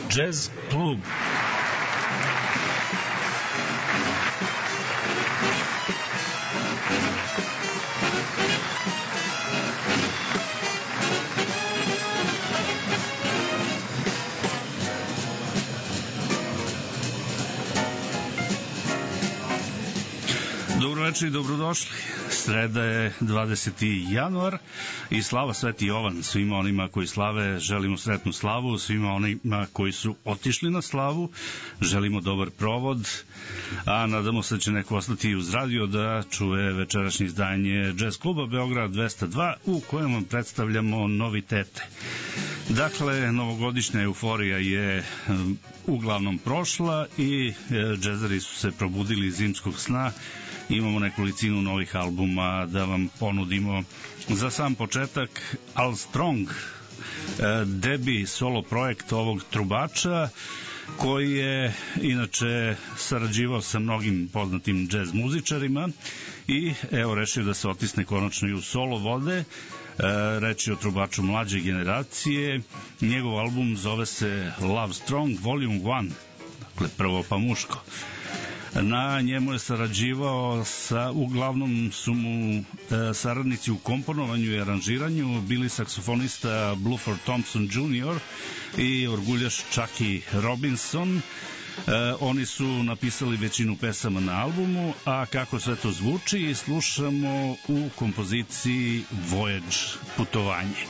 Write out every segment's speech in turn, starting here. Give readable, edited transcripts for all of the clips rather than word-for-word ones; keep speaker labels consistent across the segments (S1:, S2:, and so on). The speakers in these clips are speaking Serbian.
S1: Jazz klub. Dobroveče i dobrodošli. Sreda je 20. januar i slava Sveti Jovan. Svima onima koji slave želimo sretnu slavu, svima onima koji su otišli na slavu želimo dobar provod, a nadamo se da će neko ostati uz radio da čuje večerašnje izdanje Jazz kluba Beograd 202 u kojem vam predstavljamo novitete. Dakle, novogodišnja euforija je uglavnom prošla i džezeri su se probudili iz zimskog sna. Imamo nekolicinu novih albuma da vam ponudimo. Za sam početak Al Strong, debi solo projekt ovog trubača, koji je inače sarađivao sa mnogim poznatim džez muzičarima i evo rešio da se otisne konačno i u solo vode. Reč je o trubaču mlađe generacije. Njegov album zove se Love Strong Volume 1, dakle prvo pa muško. Na njemu je sarađivao uglavnom su mu saradnici u komponovanju i aranžiranju bili saksofonista Bluford Thompson Jr. i orguljaš Chucky Robinson. Oni su napisali većinu pesama na albumu, a kako sve to zvuči slušamo u kompoziciji Voyage, putovanje.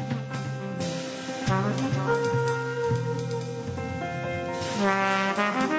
S2: Thank you.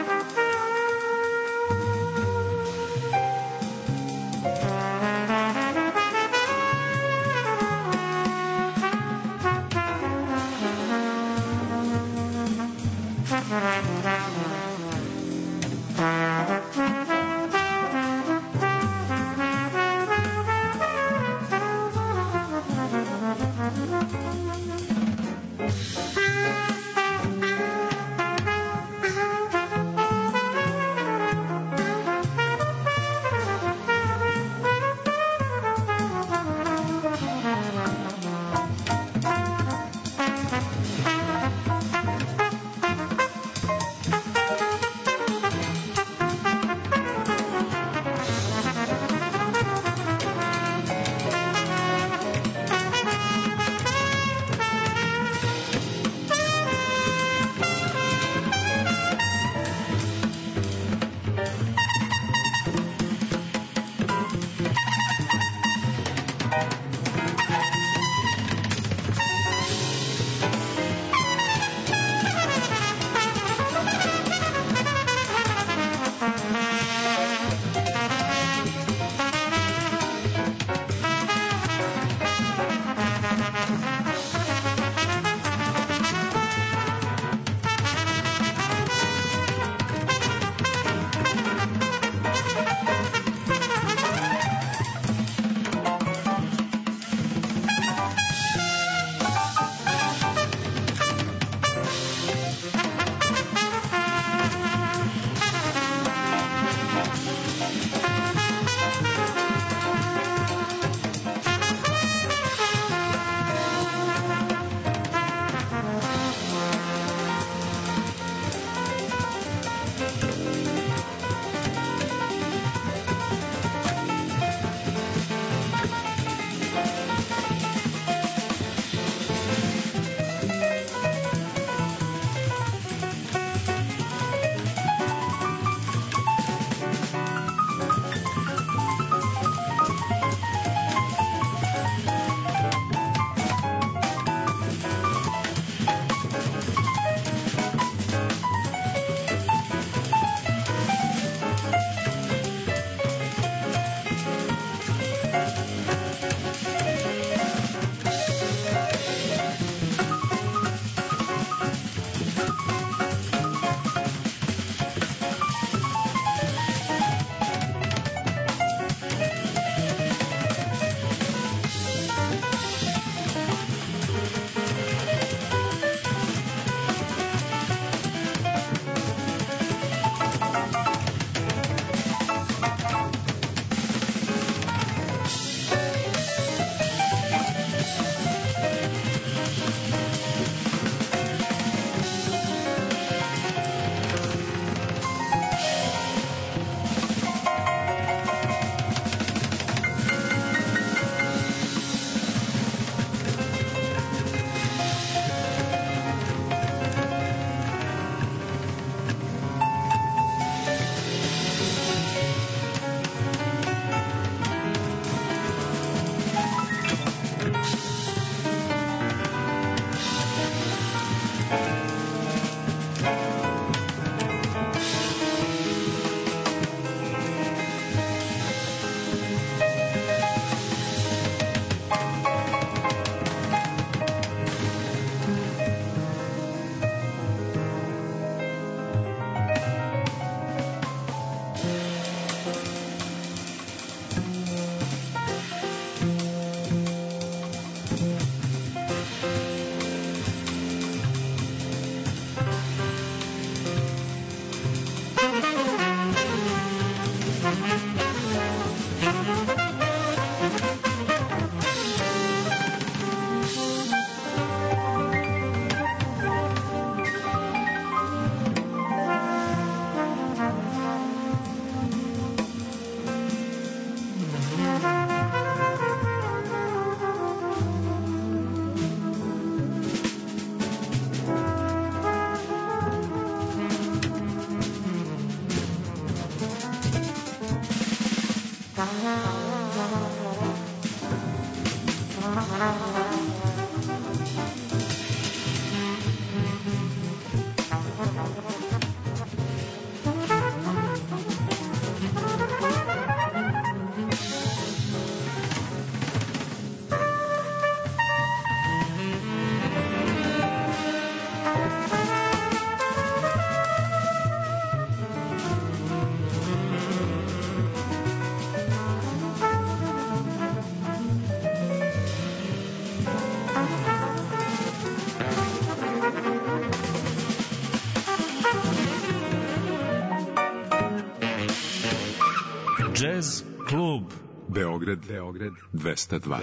S1: Jazz klub
S2: Beograd 202.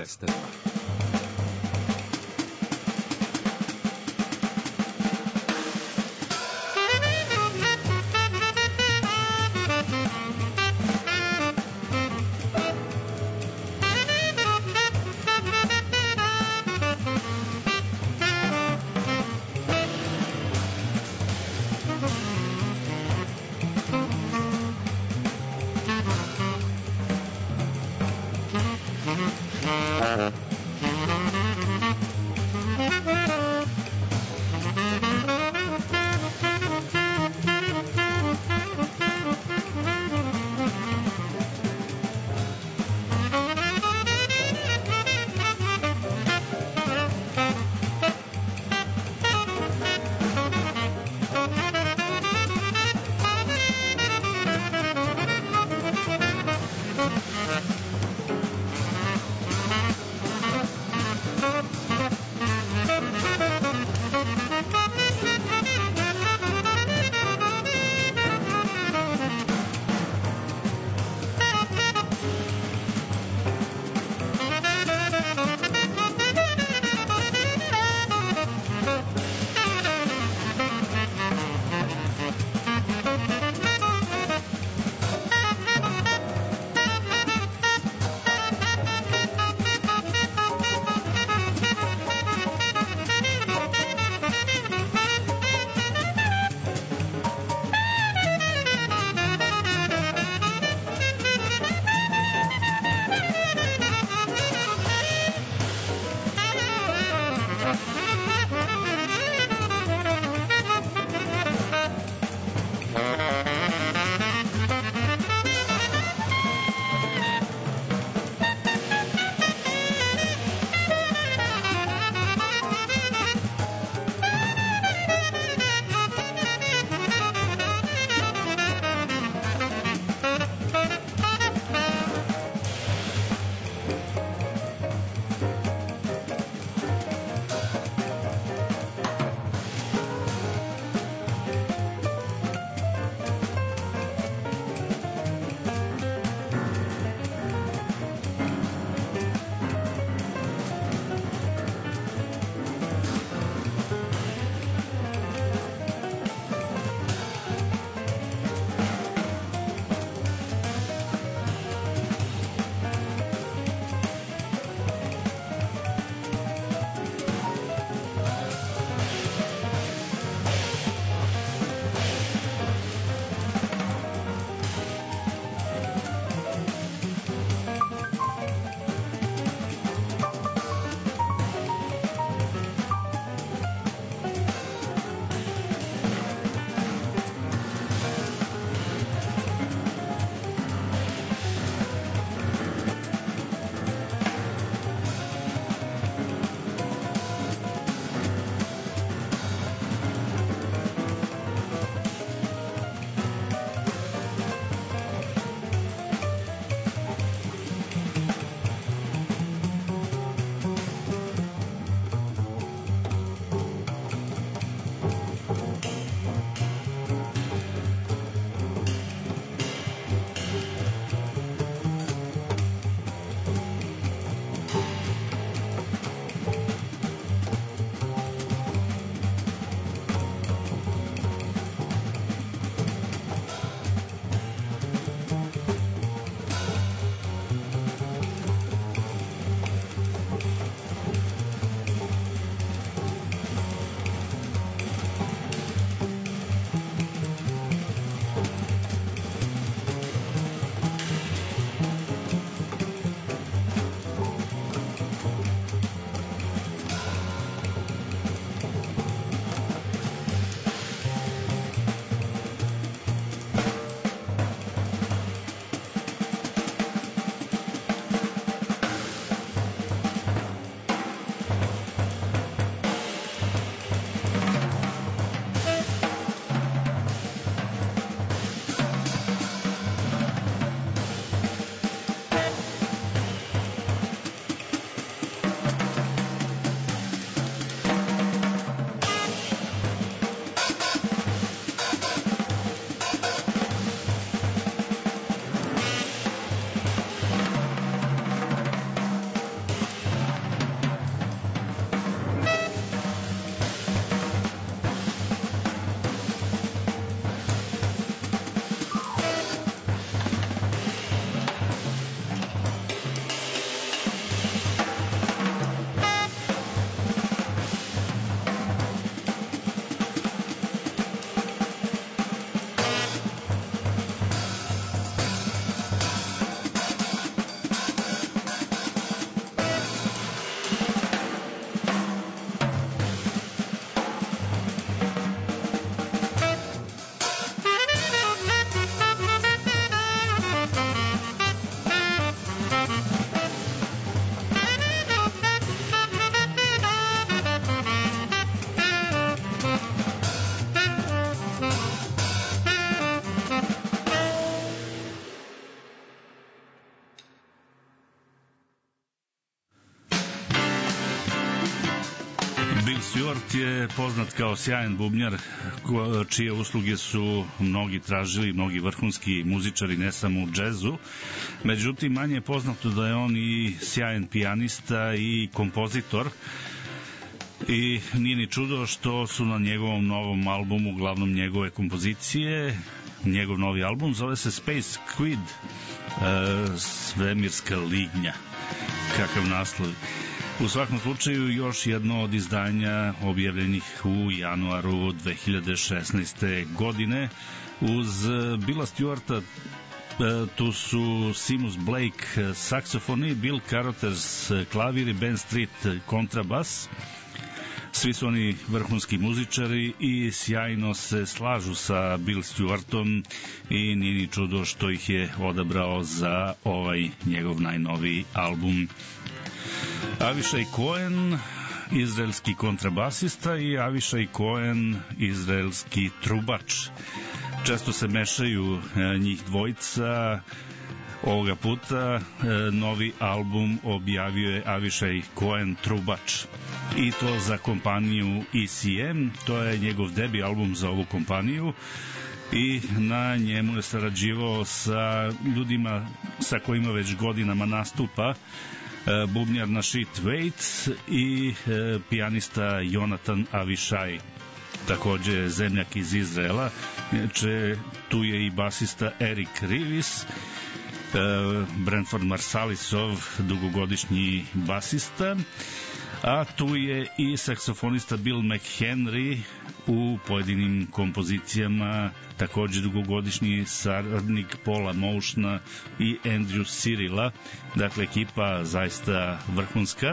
S1: Stewart je poznat kao sjajan bubnjar čije usluge su mnogi tražili, mnogi vrhunski muzičari, ne samo u džezu. Međutim, manje je poznato da je on i sjajan pijanista i kompozitor. I nije ni čudo što su na njegovom novom albumu, uglavnom njegove kompozicije. Njegov novi album zove se Space Squid, svemirska lignja. Kakav naslov. U svakom slučaju još jedno od izdanja objavljenih u januaru 2016. godine. Uz Billa Stewarta tu su Seamus Blake saksofoni, Bill Carothers klavir i Ben Street kontrabas. Svi su oni vrhunski muzičari i sjajno se slažu sa Bill Stewartom i nije ni čudo što ih je odabrao za ovaj njegov najnoviji album. Avishai Cohen, izraelski kontrabasista, i Avishai Cohen, izraelski trubač. Često se mešaju njih dvojica. Ovoga puta novi album objavio je Avishai Cohen trubač, i to za kompaniju ECM. To je njegov debi album za ovu kompaniju i na njemu je sarađivao sa ljudima sa kojima već godinama nastupa, bubnjar Nashid Waits i pijanista Jonathan Avishai, takođe zemljak iz Izraela. Tu je i basista Eric Rivis, Branford Marsalisov, dugogodišnji basista, a tu je i saksofonista Bill McHenry u pojedinim kompozicijama, takođe dugogodišnji saradnik Paula Motiona i Andrew Cyrilla. Dakle, ekipa zaista vrhunska.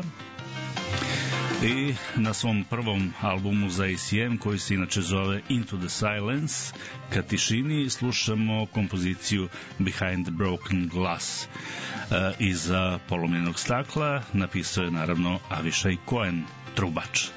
S1: I na svom prvom albumu za ACM, koji se inače zove Into the Silence, ka tišini, slušamo kompoziciju Behind the Broken Glass. Iza polomljenog stakla napisao je naravno Avishai Cohen, trubač.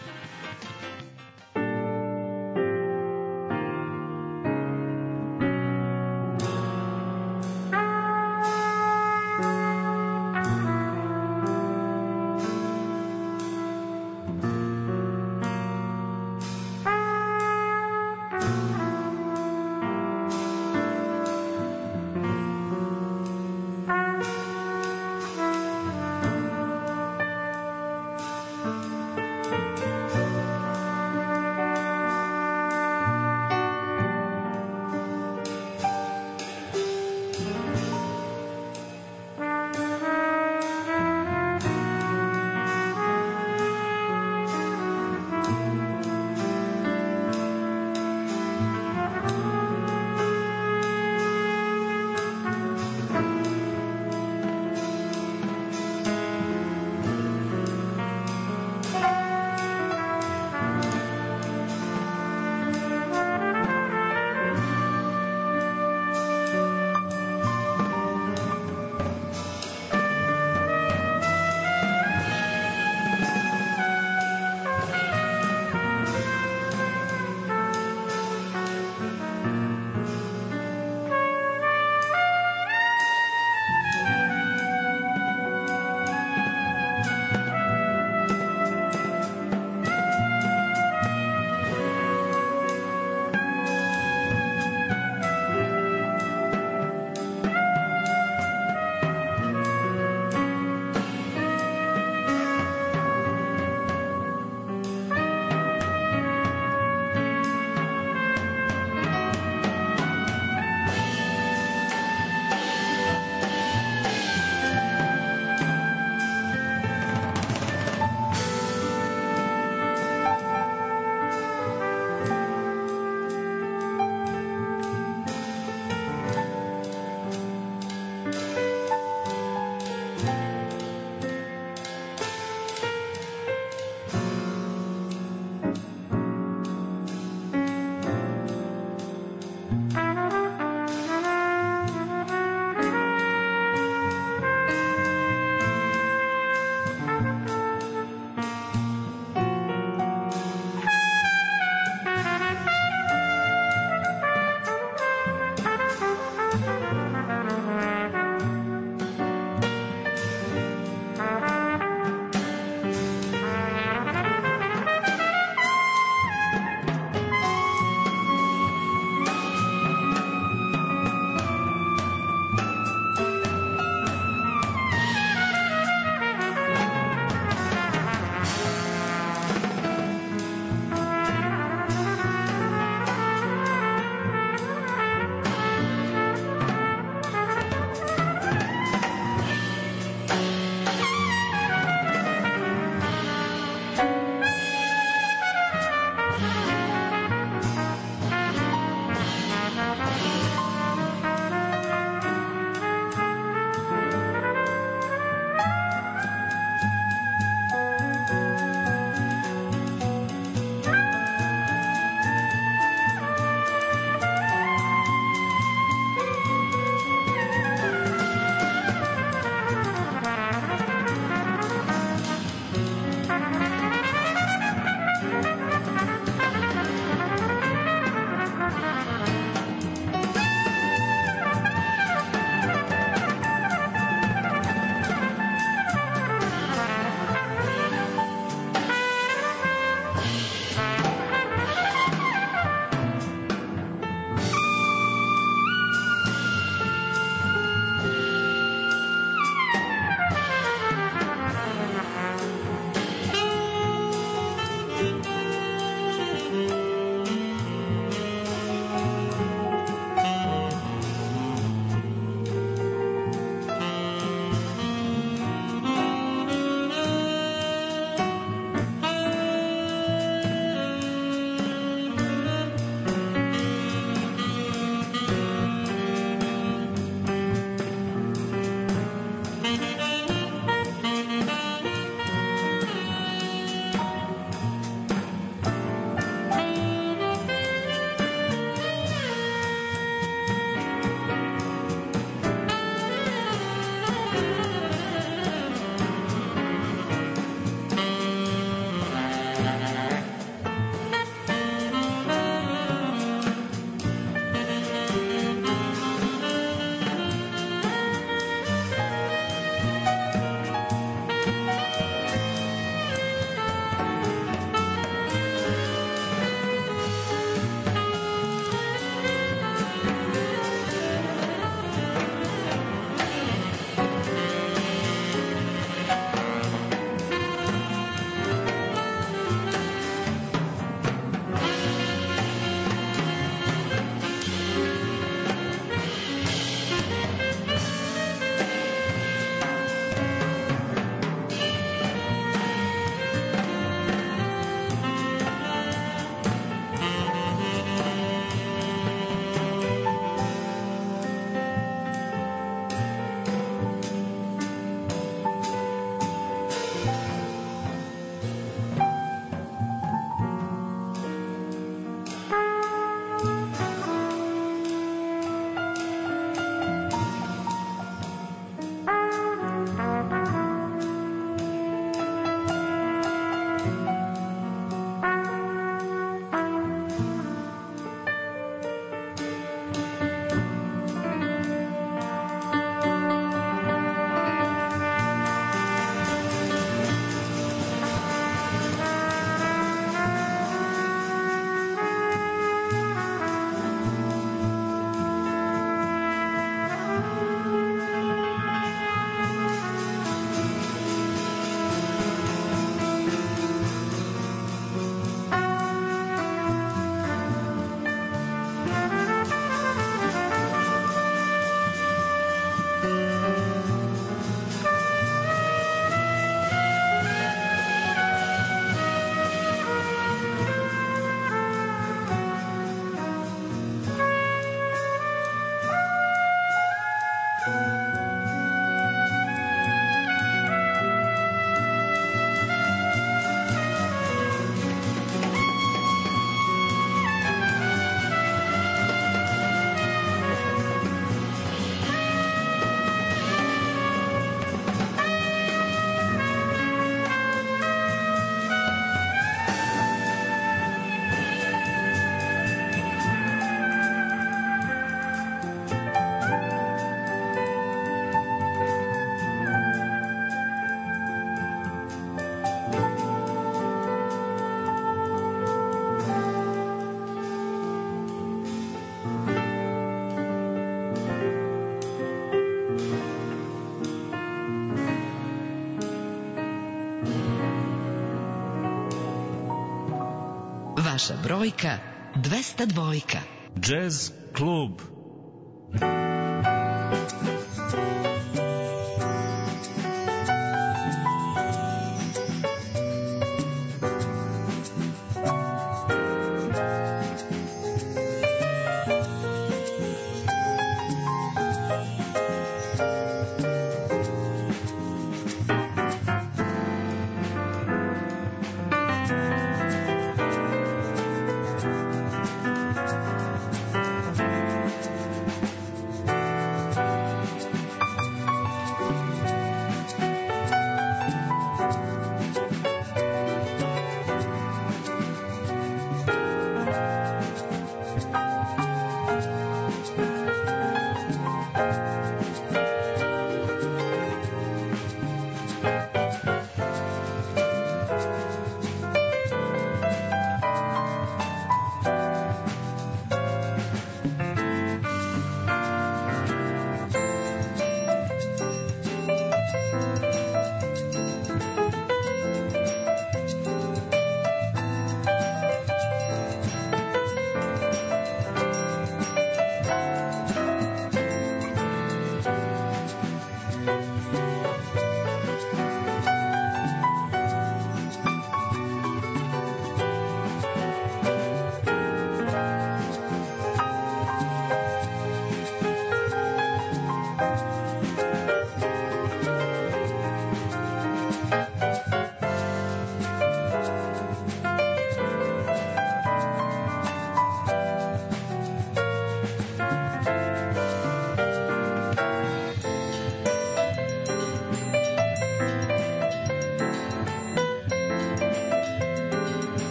S3: vaša brojka 202.
S1: Jazz klub.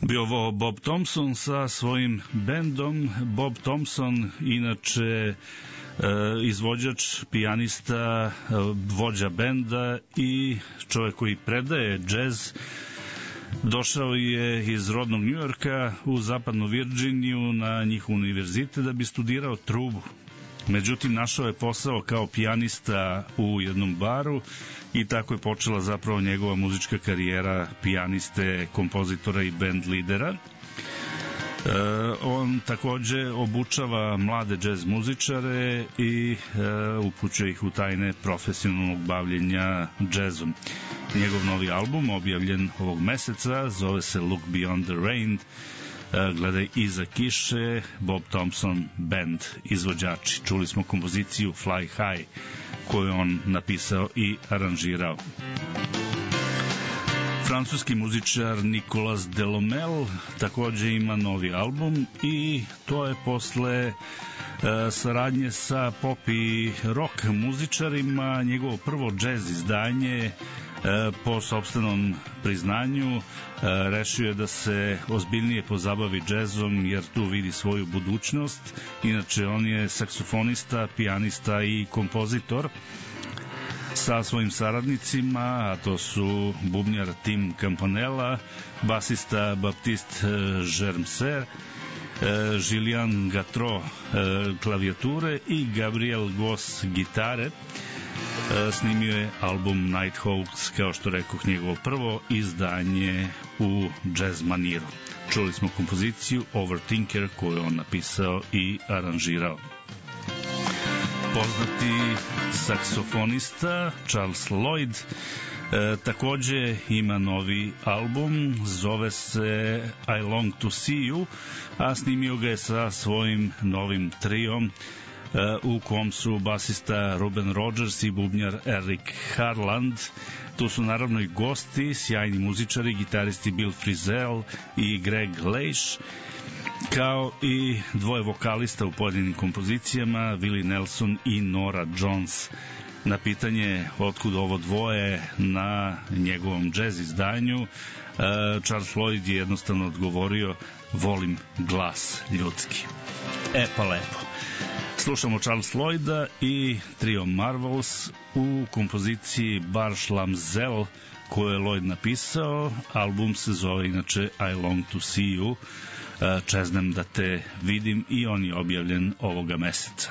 S1: Bio ovo Bob Thompson sa svojim bendom. Bob Thompson, inače izvođač, pijanista, vođa benda i čovjek koji predaje džez. Došao je iz rodnog Njujorka u zapadnu Virginiju na njihov univerzitet da bi studirao trubu. Međutim, našao je posao kao pijanista u jednom baru i tako je počela zapravo njegova muzička karijera pijaniste, kompozitora i band lidera. On takođe obučava mlade džez muzičare i upućuje ih u tajne profesionalnog bavljenja džezom. Njegov novi album, objavljen ovog meseca, zove se Look Beyond the Rain, gledaj iza kiše, Bob Thompson Band, izvođači. Čuli smo kompoziciju Fly High, koju on napisao i aranžirao. Francuski muzičar Nicolas Delomel takođe ima novi album i to je posle saradnje sa pop i rock muzičarima njegovo prvo džez izdanje. Po sopstvenom priznanju rešio je da se ozbiljnije pozabavi džezom jer tu vidi svoju budućnost. Inače on je saksofonista, pijanista i kompozitor sa svojim saradnicima, a to su bubnjar Tim Campanella, basista Baptiste Germser, Julien Gatro klavijature i Gabriel Goss gitare. Snimio je album Nighthawks, kao što rekoh, njegovo prvo izdanje u jazz maniru. Čuli smo kompoziciju Overthinker koju on napisao i aranžirao. Poznati saksofonista Charles Lloyd takođe ima novi album, zove se I Long to See You, a snimio ga je sa svojim novim trijom u kom su basista Ruben Rogers i bubnjar Eric Harland. Tu su naravno i gosti, sjajni muzičari, gitaristi Bill Frisell i Greg Leish, kao i dvoje vokalista u pojedinim kompozicijama, Willie Nelson i Nora Jones. Na pitanje otkud ovo dvoje na njegovom džez izdanju, Charles Lloyd je jednostavno odgovorio: volim glas ljudski. Pa lepo. Slušamo Charles Lloyda i trio Marvels u kompoziciji Bar Schlamzel koju je Lloyd napisao. Album se zove inače I Long to See You, čeznem da te vidim, i on je objavljen ovoga meseca.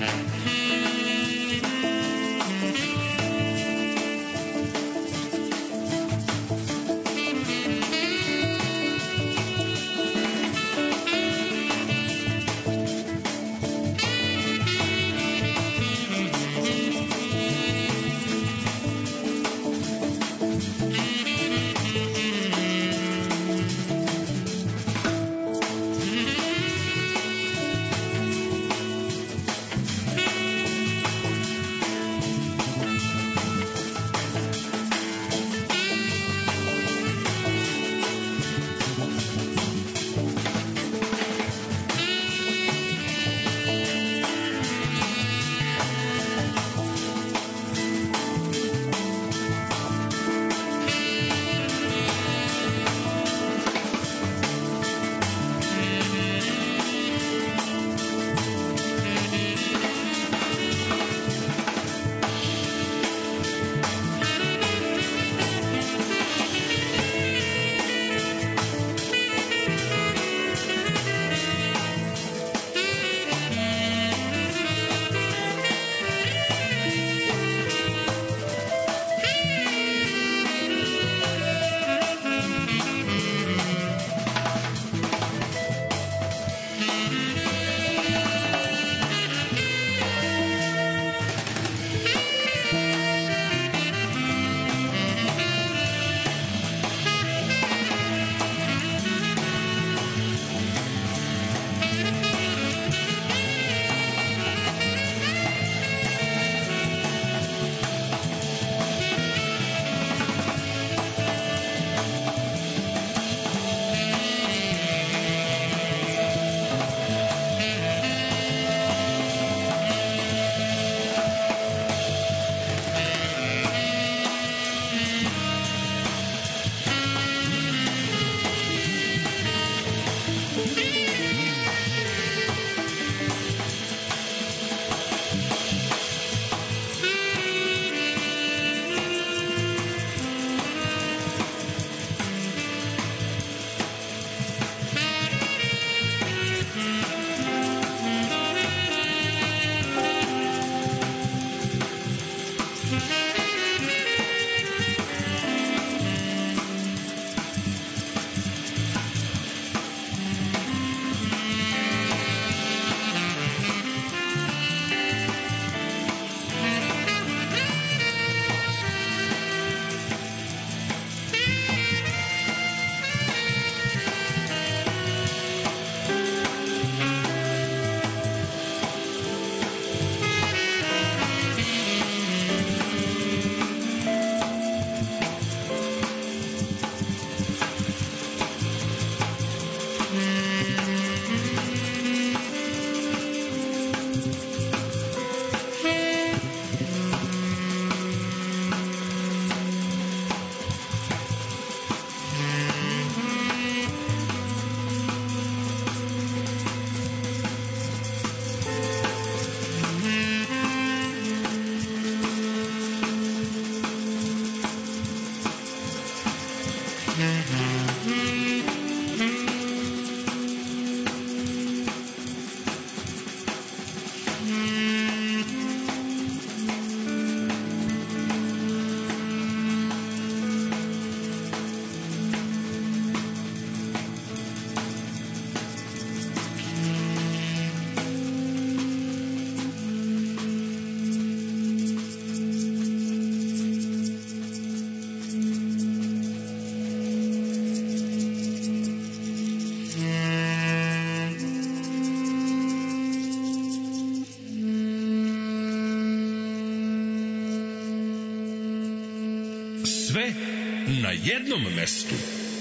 S4: Sve na jednom mestu.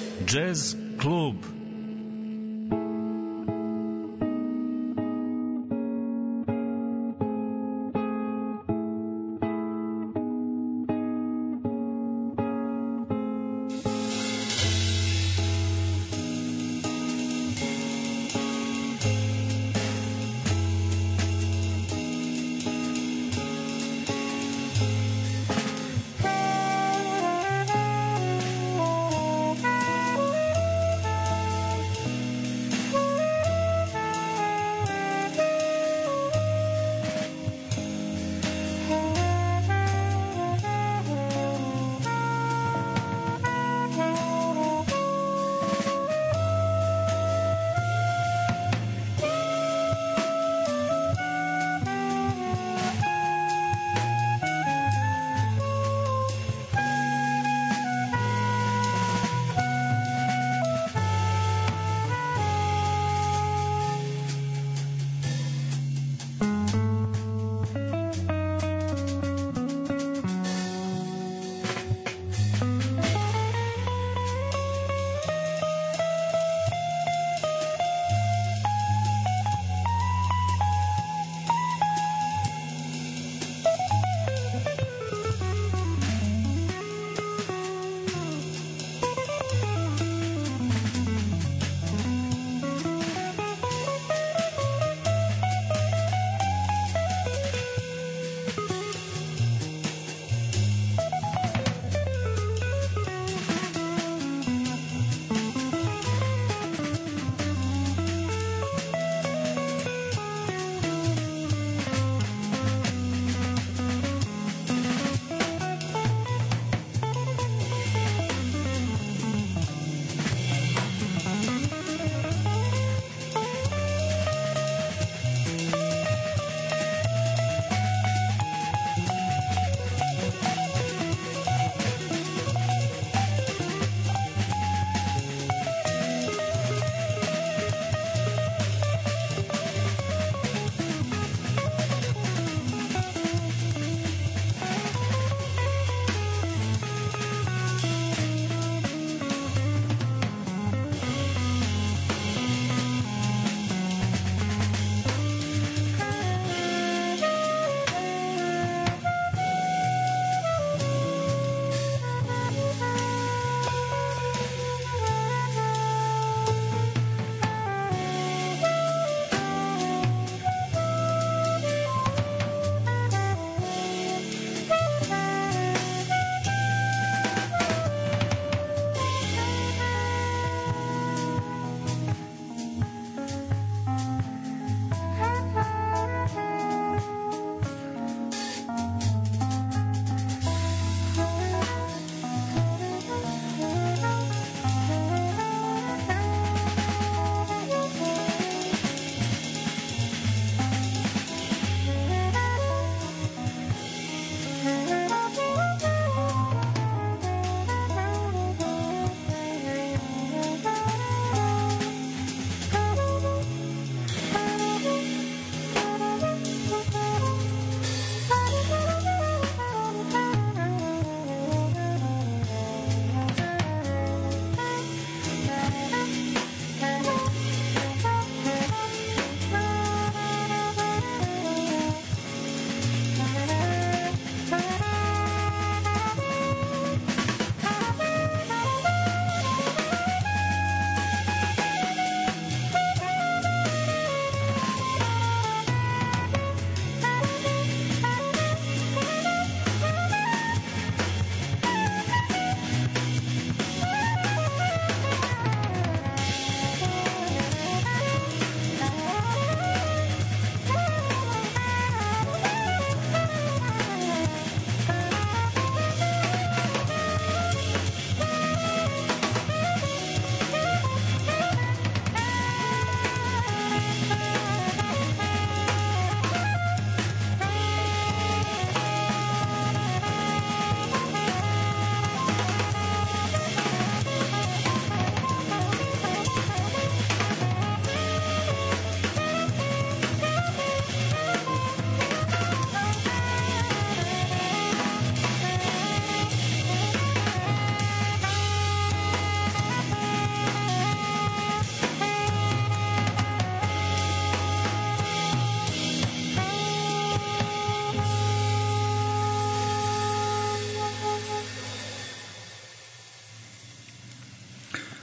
S1: Jazz klub.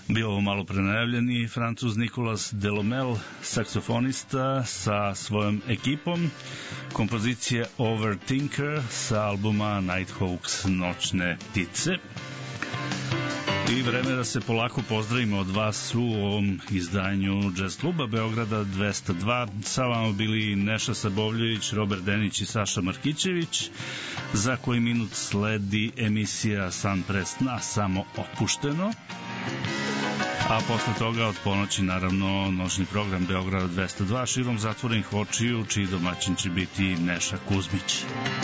S1: Bio ovo malo prenajavljeni Francuz Nicolas Delomel, saksofonista sa svojom ekipom, kompozicija Overthinker sa albuma Nighthawks, Noćne ptice. I vreme da se polako pozdravimo od vas u ovom izdanju Jazz kluba Beograda 202. Sa vama bili Neša Sabovljević, Robert Denić i Saša Markićević. Za koji minut sledi emisija Sunpress na Samo opušteno. A posle toga od ponoći naravno noćni program Beograda 202 širom zatvorenih očiju, čiji domaćin će biti Neša Kuzmić.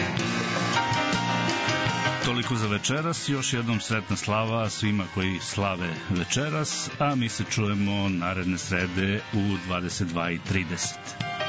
S1: Toliko za večeras, još jednom sretna slava svima koji slave večeras, a mi se čujemo naredne srede u 22:30.